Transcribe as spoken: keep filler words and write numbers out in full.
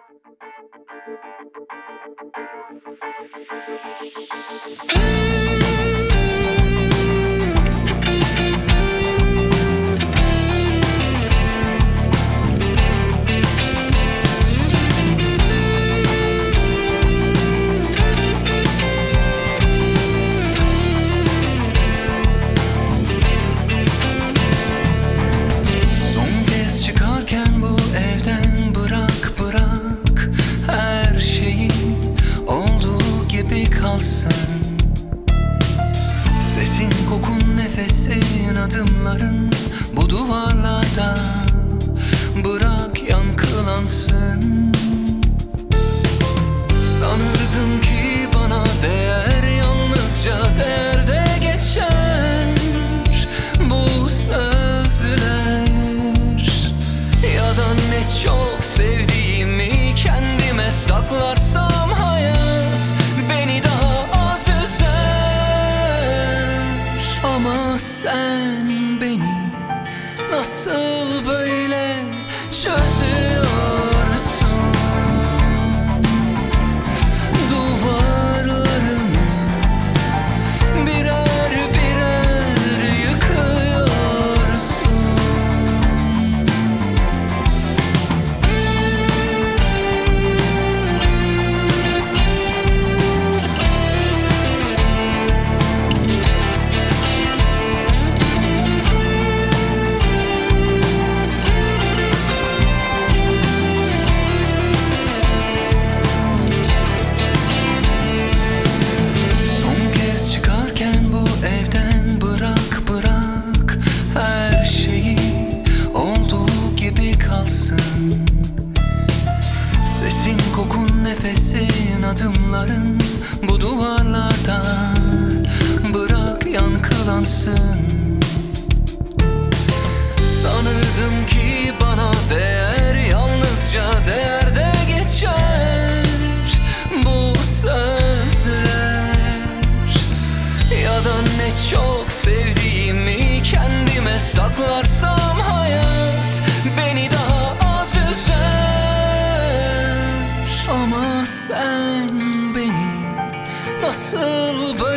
Sesin, kokun, nefesin, adımların bu duvarlarda bırak yankılansın. Sanırdım ki bana değer yalnızca değerde geçer bu sözler. Ya da ne çok sevdiğimi kendime saklarsam hayat beni daha az üzer. Ama sen beni nasıl böyle çözüyorsun? Duvarlarımı birer birer yıkıyorsun. Sesin, kokun, nefesin, adımların bu duvarlarda bırak yankılansın. Sanırdım ki bana değer yalnızca değerde geçer bu sözler. Ya da ne çok sevdiğimi kendime saklarsam hayat beni daha az üzer. Ama sen beni nasıl böyle